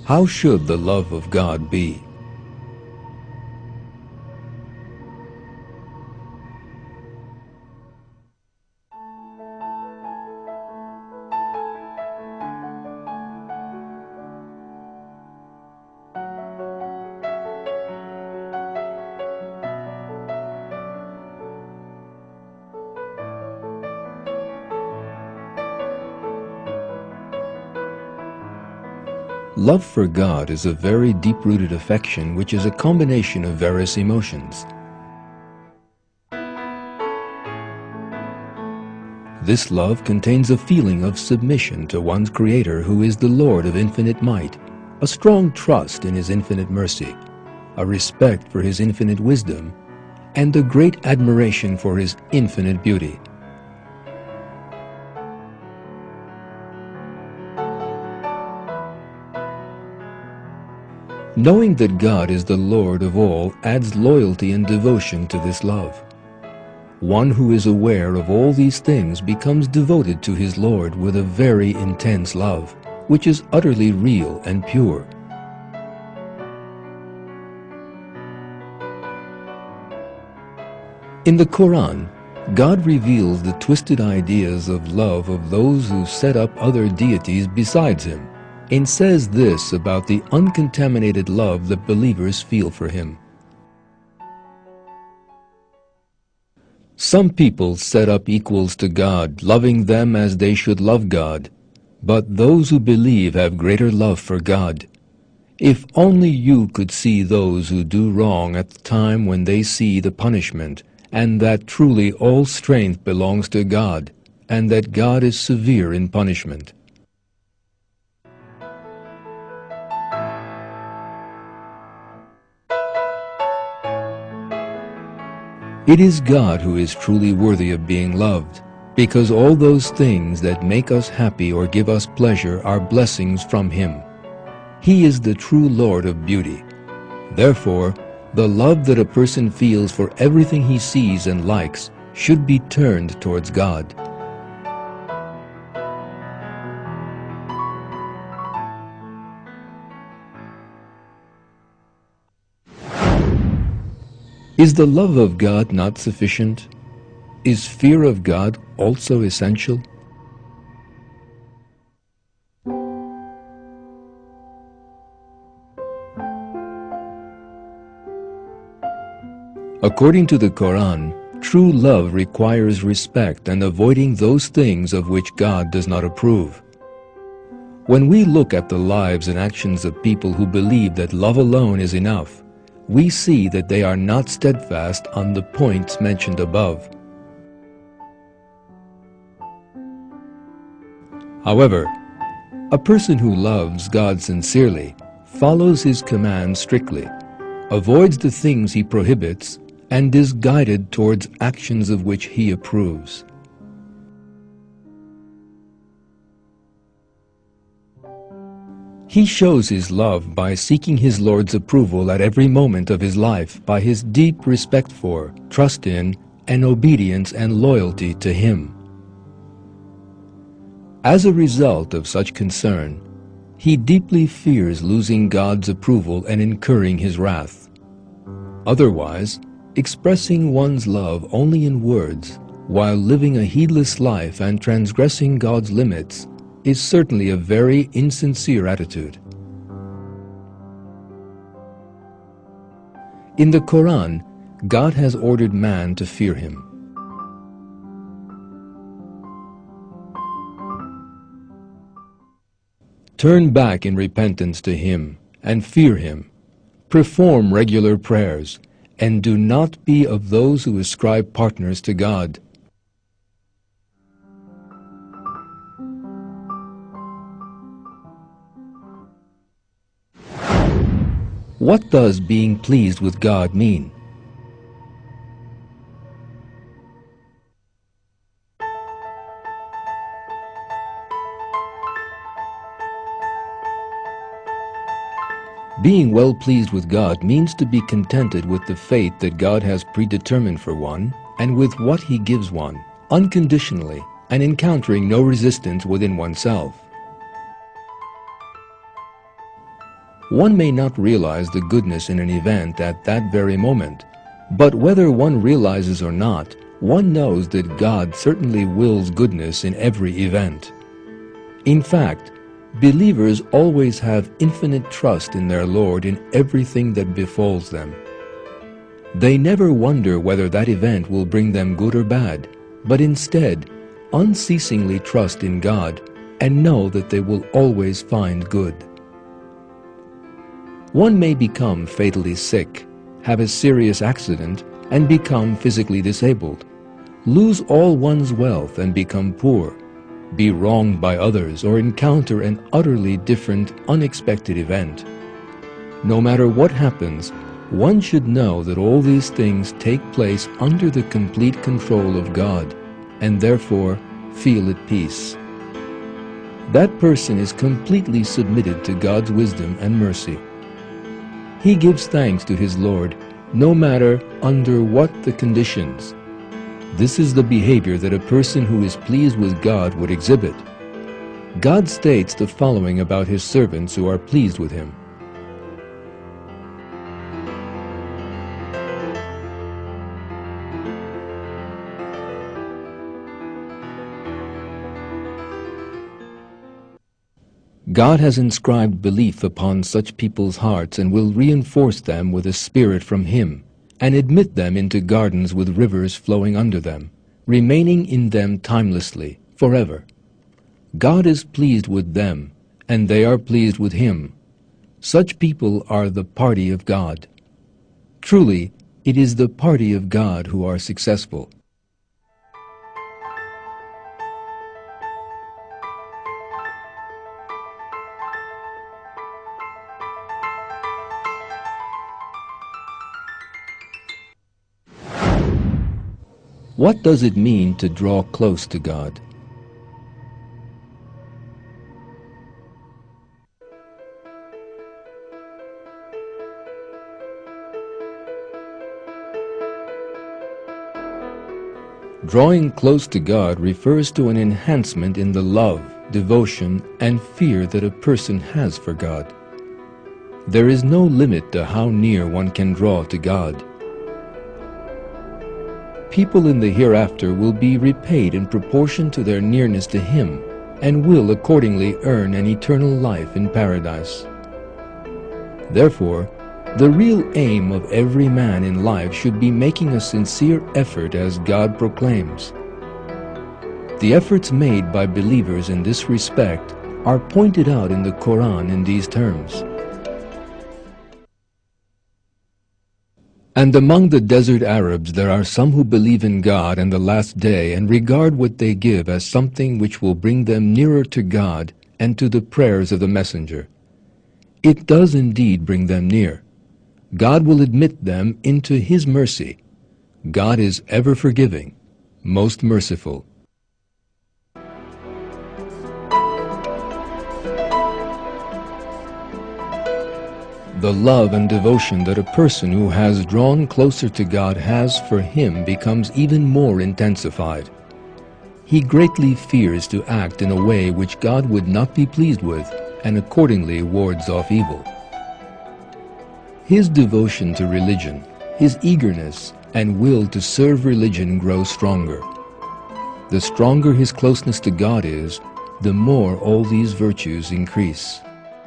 How should the love of God be? Love for God is a very deep-rooted affection which is a combination of various emotions. This love contains a feeling of submission to one's Creator, who is the Lord of infinite might, a strong trust in His infinite mercy, a respect for His infinite wisdom, and a great admiration for His infinite beauty. Knowing that God is the Lord of all adds loyalty and devotion to this love. One who is aware of all these things becomes devoted to his Lord with a very intense love, which is utterly real and pure. In the Quran, God reveals the twisted ideas of love of those who set up other deities besides Him, and says this about the uncontaminated love that believers feel for Him. Some people set up equals to God, loving them as they should love God, but those who believe have greater love for God. If only you could see those who do wrong at the time when they see the punishment, and that truly all strength belongs to God, and that God is severe in punishment. It is God who is truly worthy of being loved, because all those things that make us happy or give us pleasure are blessings from Him. He is the true Lord of beauty. Therefore, the love that a person feels for everything he sees and likes should be turned towards God. Is the love of God not sufficient? Is fear of God also essential? According to the Quran, true love requires respect and avoiding those things of which God does not approve. When we look at the lives and actions of people who believe that love alone is enough, we see that they are not steadfast on the points mentioned above. However, a person who loves God sincerely follows His commands strictly, avoids the things He prohibits, and is guided towards actions of which He approves. He shows his love by seeking his Lord's approval at every moment of his life by his deep respect for, trust in, and obedience and loyalty to Him. As a result of such concern, he deeply fears losing God's approval and incurring His wrath. Otherwise, expressing one's love only in words, while living a heedless life and transgressing God's limits, is certainly a very insincere attitude. In the Quran, God has ordered man to fear Him. Turn back in repentance to Him and fear Him. Perform regular prayers, and do not be of those who ascribe partners to God. What does being pleased with God mean? Being well pleased with God means to be contented with the fate that God has predetermined for one and with what He gives one, unconditionally, and encountering no resistance within oneself. One may not realize the goodness in an event at that very moment, but whether one realizes or not, one knows that God certainly wills goodness in every event. In fact, believers always have infinite trust in their Lord in everything that befalls them. They never wonder whether that event will bring them good or bad, but instead unceasingly trust in God and know that they will always find good. One may become fatally sick, have a serious accident, and become physically disabled, lose all one's wealth and become poor, be wronged by others, or encounter an utterly different, unexpected event. No matter what happens, one should know that all these things take place under the complete control of God, and therefore feel at peace. That person is completely submitted to God's wisdom and mercy. He gives thanks to his Lord, no matter under what the conditions. This is the behavior that a person who is pleased with God would exhibit. God states the following about his servants who are pleased with him. God has inscribed belief upon such people's hearts and will reinforce them with a spirit from Him, and admit them into gardens with rivers flowing under them, remaining in them timelessly, forever. God is pleased with them, and they are pleased with Him. Such people are the party of God. Truly, it is the party of God who are successful. What does it mean to draw close to God? Drawing close to God refers to an enhancement in the love, devotion, and fear that a person has for God. There is no limit to how near one can draw to God. People in the hereafter will be repaid in proportion to their nearness to Him, and will accordingly earn an eternal life in paradise. Therefore, the real aim of every man in life should be making a sincere effort as God proclaims. The efforts made by believers in this respect are pointed out in the Quran in these terms. And among the desert Arabs there are some who believe in God and the last day and regard what they give as something which will bring them nearer to God and to the prayers of the Messenger. It does indeed bring them near. God will admit them into His mercy. God is ever forgiving, most merciful. The love and devotion that a person who has drawn closer to God has for Him becomes even more intensified. He greatly fears to act in a way which God would not be pleased with, and accordingly wards off evil. His devotion to religion, his eagerness and will to serve religion grow stronger. The stronger his closeness to God is, the more all these virtues increase.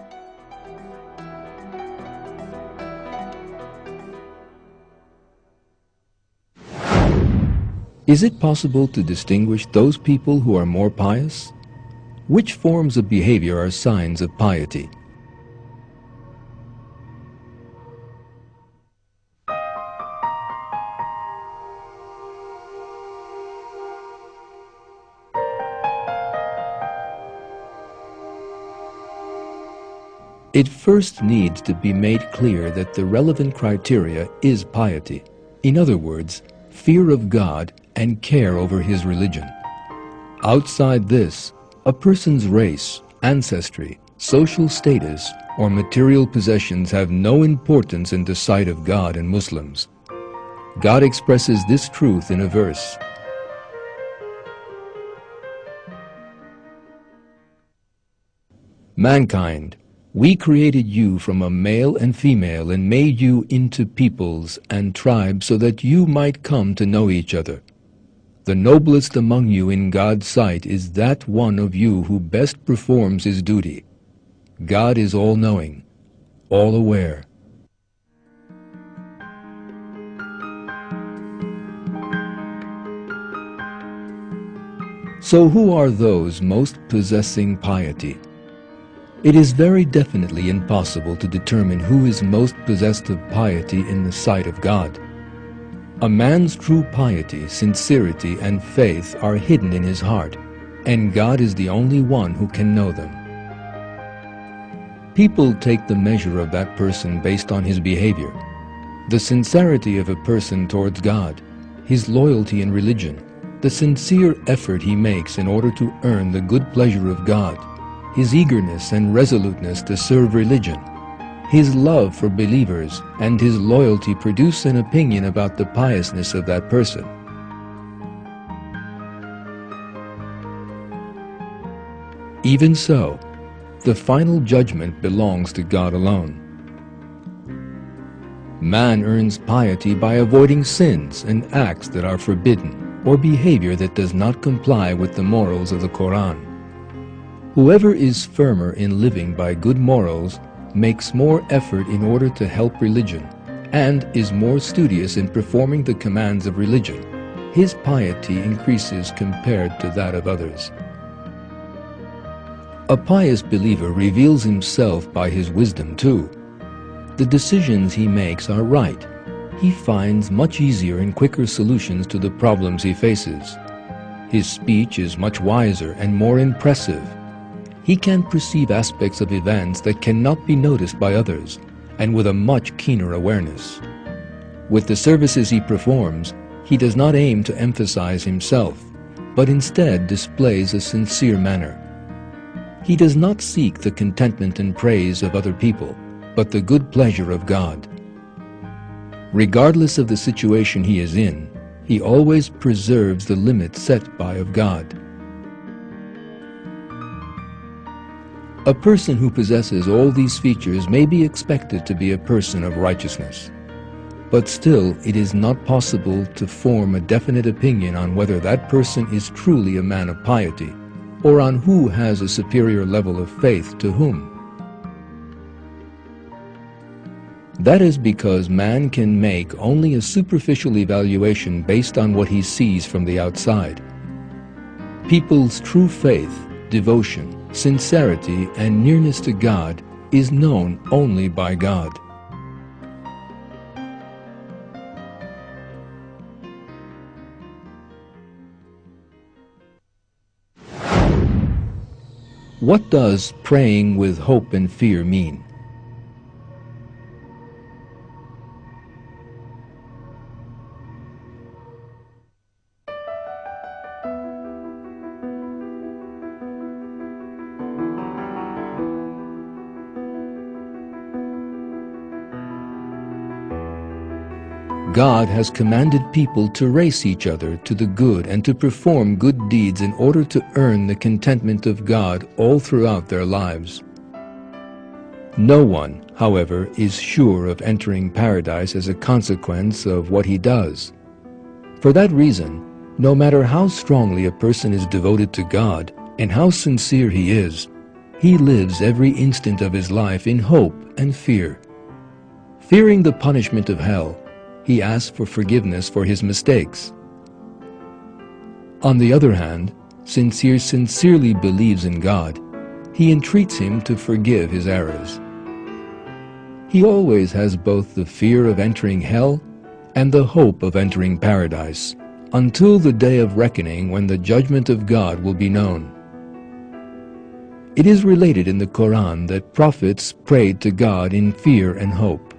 Is it possible to distinguish those people who are more pious? Which forms of behavior are signs of piety? It first needs to be made clear that the relevant criteria is piety. In other words, fear of God and care over his religion. Outside this, a person's race, ancestry, social status, or material possessions have no importance in the sight of God and Muslims. God expresses this truth in a verse. Mankind, We created you from a male and female and made you into peoples and tribes so that you might come to know each other. The noblest among you in God's sight is that one of you who best performs his duty. God is all-knowing, all-aware. So who are those most possessing piety? It is very definitely impossible to determine who is most possessed of piety in the sight of God. A man's true piety, sincerity, and faith are hidden in his heart, and God is the only one who can know them. People take the measure of that person based on his behavior, the sincerity of a person towards God, his loyalty in religion, the sincere effort he makes in order to earn the good pleasure of God, his eagerness and resoluteness to serve religion, his love for believers, and his loyalty produce an opinion about the piousness of that person. Even so, the final judgment belongs to God alone. Man earns piety by avoiding sins and acts that are forbidden, or behavior that does not comply with the morals of the Quran. Whoever is firmer in living by good morals makes more effort in order to help religion, and is more studious in performing the commands of religion. His piety increases compared to that of others. A pious believer reveals himself by his wisdom too. The decisions he makes are right. He finds much easier and quicker solutions to the problems he faces. His speech is much wiser and more impressive. He can perceive aspects of events that cannot be noticed by others, and with a much keener awareness. With the services he performs, he does not aim to emphasize himself, but instead displays a sincere manner. He does not seek the contentment and praise of other people, but the good pleasure of God. Regardless of the situation he is in, he always preserves the limits set by of God. A person who possesses all these features may be expected to be a person of righteousness. But still, it is not possible to form a definite opinion on whether that person is truly a man of piety, or on who has a superior level of faith to whom. That is because man can make only a superficial evaluation based on what he sees from the outside. People's true faith, devotion, sincerity, and nearness to God is known only by God. What does praying with hope and fear mean? God has commanded people to race each other to the good and to perform good deeds in order to earn the contentment of God all throughout their lives. No one, however, is sure of entering paradise as a consequence of what he does. For that reason, no matter how strongly a person is devoted to God and how sincere he is, he lives every instant of his life in hope and fear. Fearing the punishment of hell, he asks for forgiveness for his mistakes. On the other hand, since he sincerely believes in God, he entreats him to forgive his errors. He always has both the fear of entering hell and the hope of entering paradise, until the day of reckoning when the judgment of God will be known. It is related in the Quran that prophets prayed to God in fear and hope.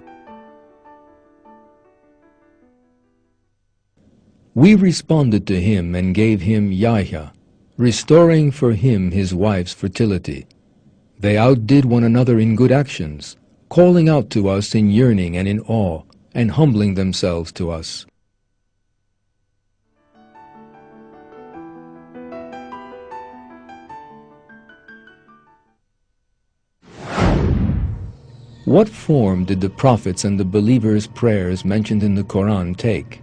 We responded to him and gave him Yahya, restoring for him his wife's fertility. They outdid one another in good actions, calling out to us in yearning and in awe, and humbling themselves to us. What form did the prophets and the believers' prayers mentioned in the Quran take?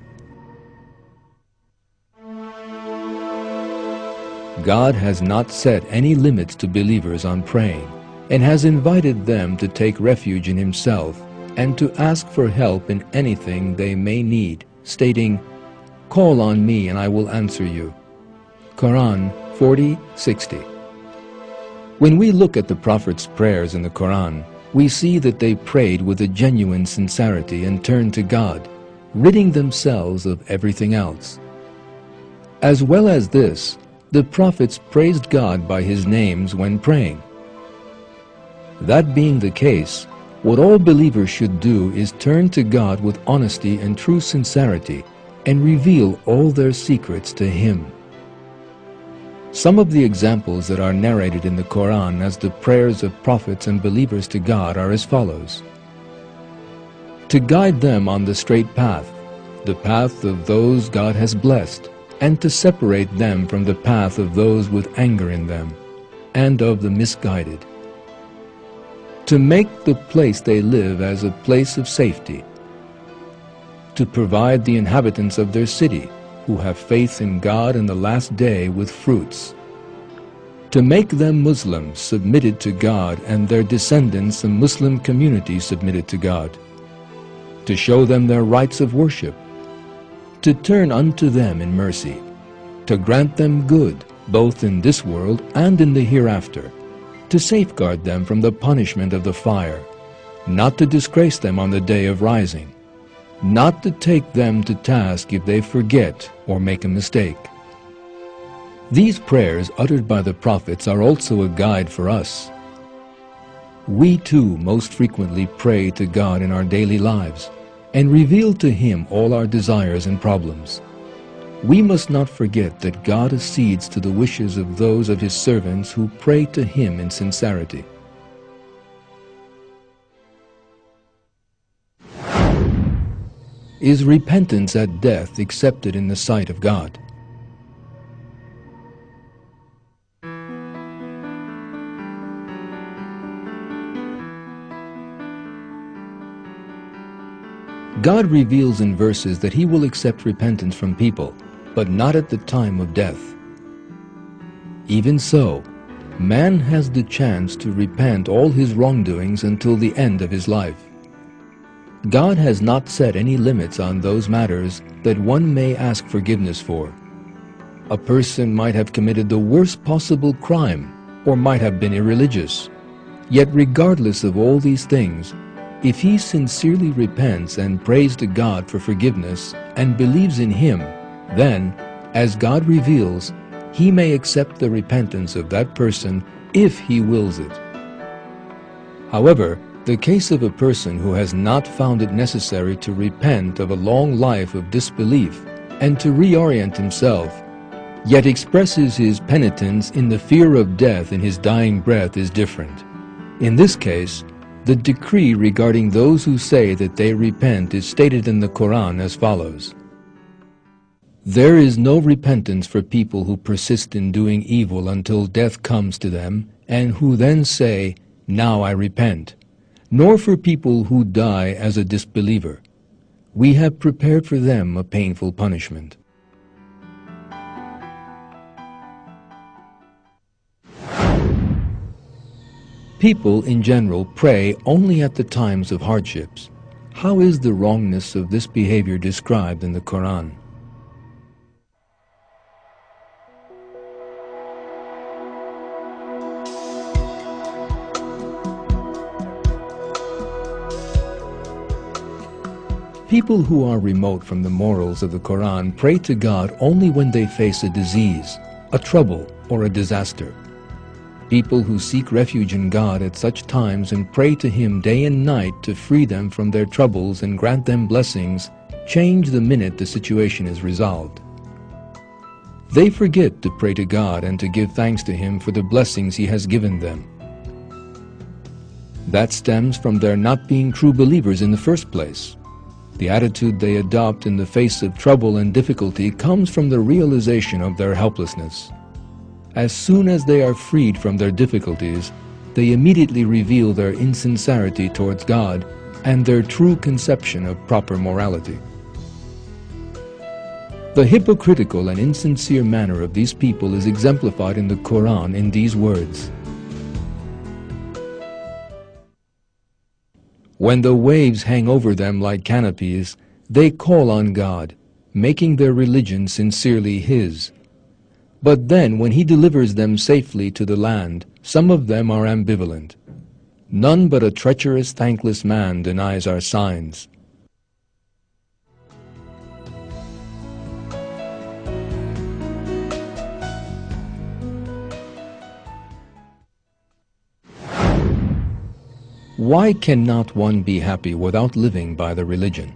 God has not set any limits to believers on praying, and has invited them to take refuge in Himself and to ask for help in anything they may need, stating, "Call on me and I will answer you." Quran 40:60. When we look at the Prophet's prayers in the Quran, we see that they prayed with a genuine sincerity and turned to God, ridding themselves of everything else. As well as this, the prophets praised God by His names when praying. That being the case, what all believers should do is turn to God with honesty and true sincerity and reveal all their secrets to Him. Some of the examples that are narrated in the Quran as the prayers of prophets and believers to God are as follows. To guide them on the straight path, the path of those God has blessed, and to separate them from the path of those with anger in them, and of the misguided. To make the place they live as a place of safety. To provide the inhabitants of their city, who have faith in God and the last day, with fruits. To make them Muslims submitted to God and their descendants a Muslim community submitted to God. To show them their rights of worship. To turn unto them in mercy. To grant them good, both in this world and in the hereafter. To safeguard them from the punishment of the fire. Not to disgrace them on the day of rising. Not to take them to task if they forget or make a mistake. These prayers uttered by the prophets are also a guide for us. We too most frequently pray to God in our daily lives and reveal to Him all our desires and problems. We must not forget that God accedes to the wishes of those of His servants who pray to Him in sincerity. Is repentance at death accepted in the sight of God? God reveals in verses that He will accept repentance from people, but not at the time of death. Even so, man has the chance to repent all his wrongdoings until the end of his life. God has not set any limits on those matters that one may ask forgiveness for. A person might have committed the worst possible crime or might have been irreligious. Yet regardless of all these things, if he sincerely repents and prays to God for forgiveness and believes in Him, then, as God reveals, He may accept the repentance of that person if He wills it. However, the case of a person who has not found it necessary to repent of a long life of disbelief and to reorient himself, yet expresses his penitence in the fear of death in his dying breath is different. In this case, the decree regarding those who say that they repent is stated in the Quran as follows. There is no repentance for people who persist in doing evil until death comes to them, and who then say, "Now I repent," nor for people who die as a disbeliever. We have prepared for them a painful punishment. People in general pray only at the times of hardships. How is the wrongness of this behavior described in the Quran? People who are remote from the morals of the Quran pray to God only when they face a disease, a trouble, or a disaster. People who seek refuge in God at such times and pray to Him day and night to free them from their troubles and grant them blessings change the minute the situation is resolved. They forget to pray to God and to give thanks to Him for the blessings He has given them. That stems from their not being true believers in the first place. The attitude they adopt in the face of trouble and difficulty comes from the realization of their helplessness. As soon as they are freed from their difficulties, they immediately reveal their insincerity towards God and their true conception of proper morality. The hypocritical and insincere manner of these people is exemplified in the Quran in these words: "When the waves hang over them like canopies, they call on God, making their religion sincerely His. But then when He delivers them safely to the land, some of them are ambivalent. None but a treacherous, thankless man denies our signs." Why cannot one be happy without living by the religion?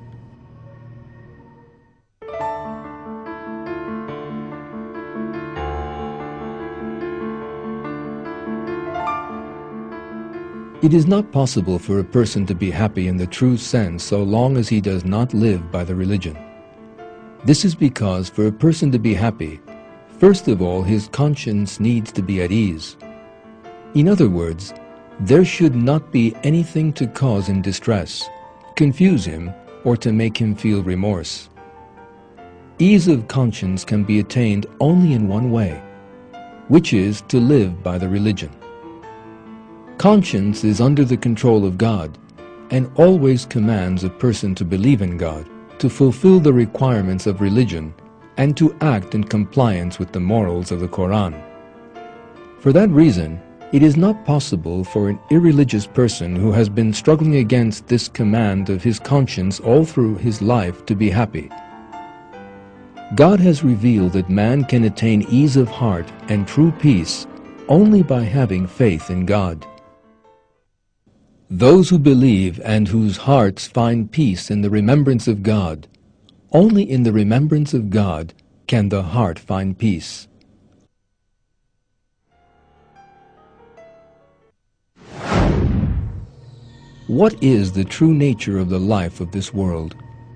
It is not possible for a person to be happy in the true sense so long as he does not live by the religion. This is because for a person to be happy, first of all his conscience needs to be at ease. In other words, there should not be anything to cause him distress, confuse him, or to make him feel remorse. Ease of conscience can be attained only in one way, which is to live by the religion. Conscience is under the control of God and always commands a person to believe in God, to fulfill the requirements of religion, and to act in compliance with the morals of the Quran. For that reason, it is not possible for an irreligious person who has been struggling against this command of his conscience all through his life to be happy. God has revealed that man can attain ease of heart and true peace only by having faith in God. Those who believe and whose hearts find peace in the remembrance of God, only in the remembrance of God can the heart find peace. What is the true nature of the life of this world?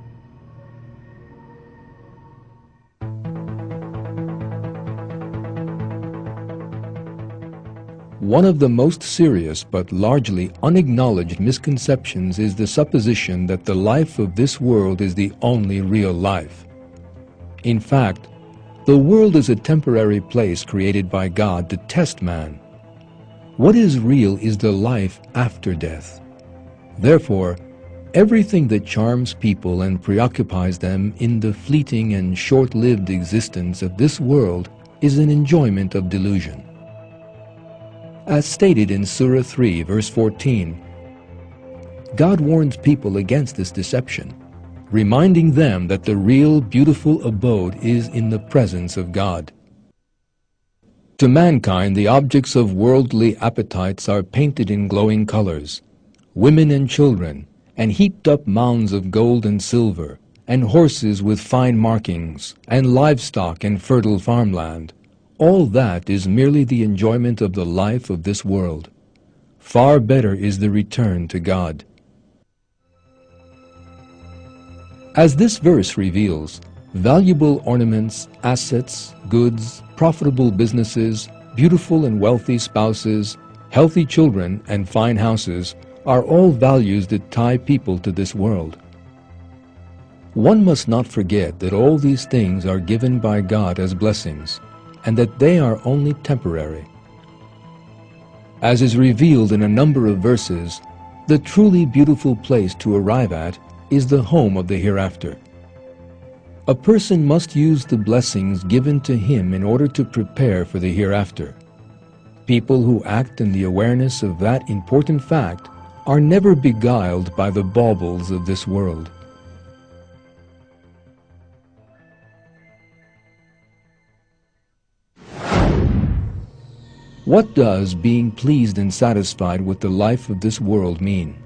One of the most serious but largely unacknowledged misconceptions is the supposition that the life of this world is the only real life. In fact, the world is a temporary place created by God to test man. What is real is the life after death. Therefore, everything that charms people and preoccupies them in the fleeting and short-lived existence of this world is an enjoyment of delusion. As stated in Surah 3, verse 14, God warns people against this deception, reminding them that the real, beautiful abode is in the presence of God. To mankind, the objects of worldly appetites are painted in glowing colors. Women and children, and heaped up mounds of gold and silver, and horses with fine markings, and livestock and fertile farmland. All that is merely the enjoyment of the life of this world. Far better is the return to God. As this verse reveals, valuable ornaments, assets, goods, profitable businesses, beautiful and wealthy spouses, healthy children, and fine houses are all values that tie people to this world. One must not forget that all these things are given by God as blessings, and that they are only temporary. As is revealed in a number of verses, the truly beautiful place to arrive at is the home of the hereafter. A person must use the blessings given to him in order to prepare for the hereafter. People who act in the awareness of that important fact are never beguiled by the baubles of this world. What does being pleased and satisfied with the life of this world mean?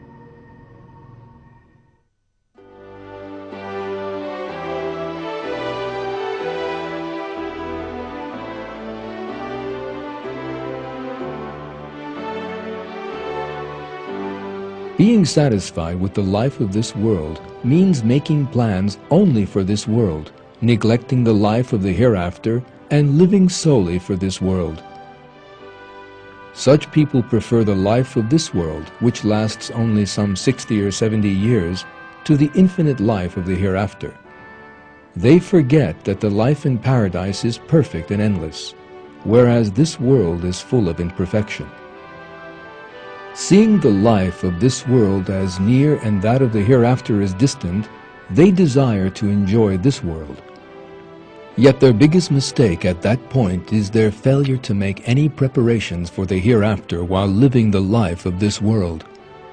Being satisfied with the life of this world means making plans only for this world, neglecting the life of the hereafter, and living solely for this world. Such people prefer the life of this world, which lasts only some 60 or 70 years, to the infinite life of the hereafter. They forget that the life in paradise is perfect and endless, whereas this world is full of imperfection. Seeing the life of this world as near and that of the hereafter as distant, they desire to enjoy this world. Yet their biggest mistake at that point is their failure to make any preparations for the hereafter while living the life of this world.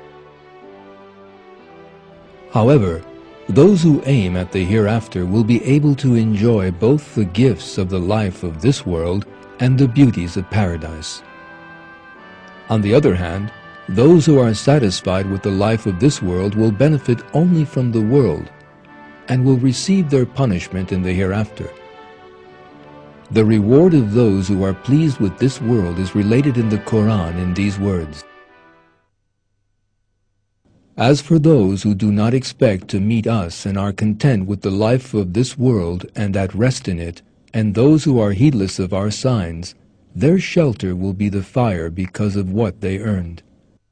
However, those who aim at the hereafter will be able to enjoy both the gifts of the life of this world and the beauties of paradise. On the other hand, those who are satisfied with the life of this world will benefit only from the world and will receive their punishment in the hereafter. The reward of those who are pleased with this world is related in the Quran in these words. As for those who do not expect to meet us and are content with the life of this world and at rest in it, and those who are heedless of our signs, their shelter will be the fire because of what they earned.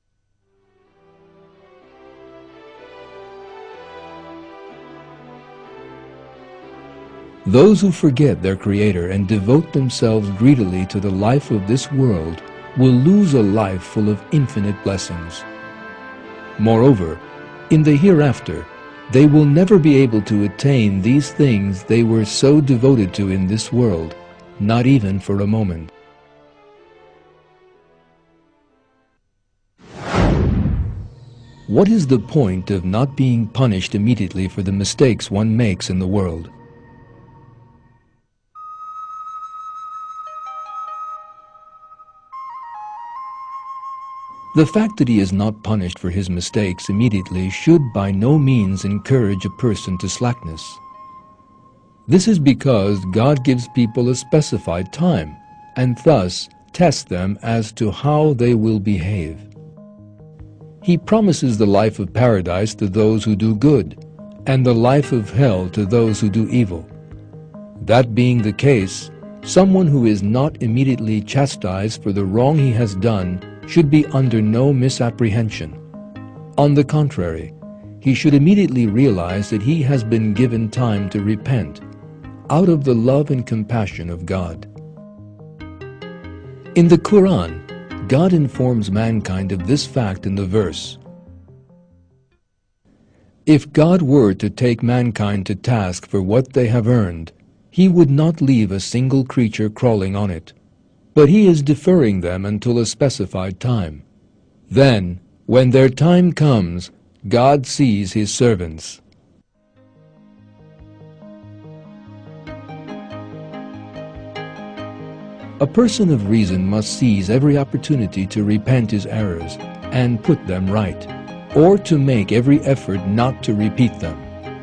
Those who forget their Creator and devote themselves greedily to the life of this world will lose a life full of infinite blessings. Moreover, in the hereafter, they will never be able to attain these things they were so devoted to in this world, not even for a moment. What is the point of not being punished immediately for the mistakes one makes in the world? The fact that he is not punished for his mistakes immediately should by no means encourage a person to slackness. This is because God gives people a specified time, and thus tests them as to how they will behave. He promises the life of paradise to those who do good, and the life of hell to those who do evil. That being the case, someone who is not immediately chastised for the wrong he has done should be under no misapprehension. On the contrary, he should immediately realize that he has been given time to repent, out of the love and compassion of God. In the Quran, God informs mankind of this fact in the verse, "If God were to take mankind to task for what they have earned, He would not leave a single creature crawling on it. But He is deferring them until a specified time. Then, when their time comes, God sees His servants." A person of reason must seize every opportunity to repent his errors and put them right, or to make every effort not to repeat them.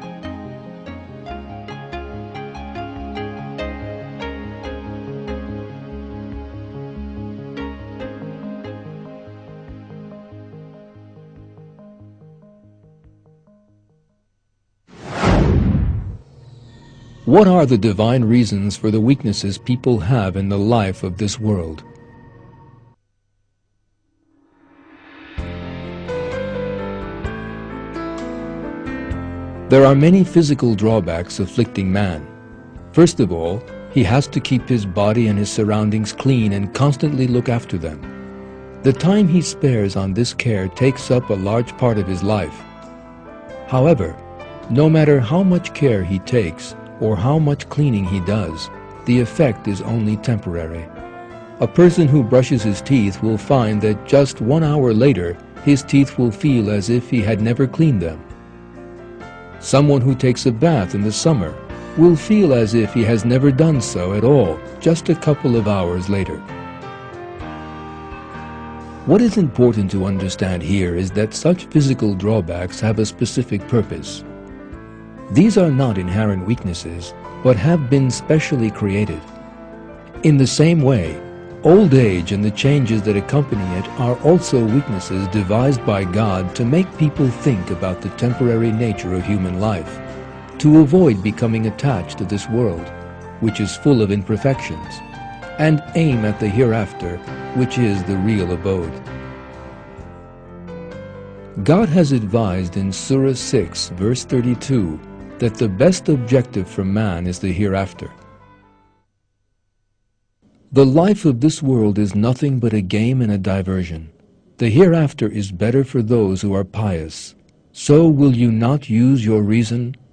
What are the divine reasons for the weaknesses people have in the life of this world? There are many physical drawbacks afflicting man. First of all, he has to keep his body and his surroundings clean and constantly look after them. The time he spares on this care takes up a large part of his life. However, no matter how much care he takes, or how much cleaning he does, the effect is only temporary. A person who brushes his teeth will find that just 1 hour later, his teeth will feel as if he had never cleaned them. Someone who takes a bath in the summer will feel as if he has never done so at all just a couple of hours later. What is important to understand here is that such physical drawbacks have a specific purpose. These are not inherent weaknesses, but have been specially created. In the same way, old age and the changes that accompany it are also weaknesses devised by God to make people think about the temporary nature of human life, to avoid becoming attached to this world, which is full of imperfections, and aim at the hereafter, which is the real abode. God has advised in Surah 6, verse 32, that the best objective for man is the hereafter. The life of this world is nothing but a game and a diversion. The hereafter is better for those who are pious. So will you not use your reason